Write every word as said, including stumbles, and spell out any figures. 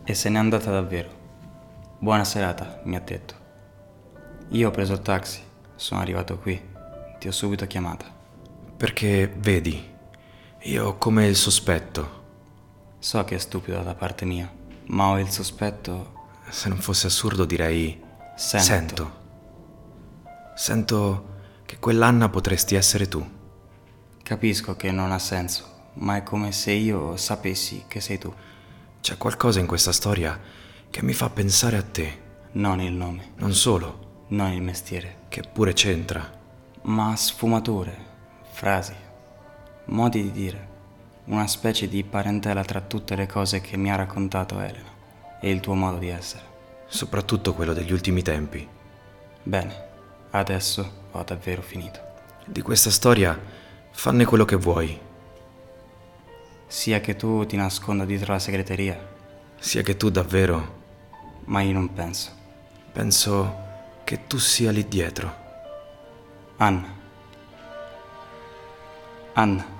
e se n'è andata davvero. Buona serata, mi ha detto. Io ho preso il taxi, sono arrivato qui, ti ho subito chiamata. Perché, vedi, io ho come il sospetto. So che è stupido da parte mia, ma ho il sospetto... Se non fosse assurdo direi... Sento. Sento. Sento che quell'Anna potresti essere tu. Capisco che non ha senso, ma è come se io sapessi che sei tu. C'è qualcosa in questa storia che mi fa pensare a te. Non il nome, Non solo, non il mestiere, che pure c'entra. ma sfumature, frasi, modi di dire, una specie di parentela tra tutte le cose che mi ha raccontato Elena e il tuo modo di essere. Soprattutto quello degli ultimi tempi. Bene, adesso ho davvero finito. Di questa storia fanne quello che vuoi. Sia che tu ti nasconda dietro la segreteria, Sia che tu davvero... ma io non penso. Penso che tu sia lì dietro. Anna. Anna.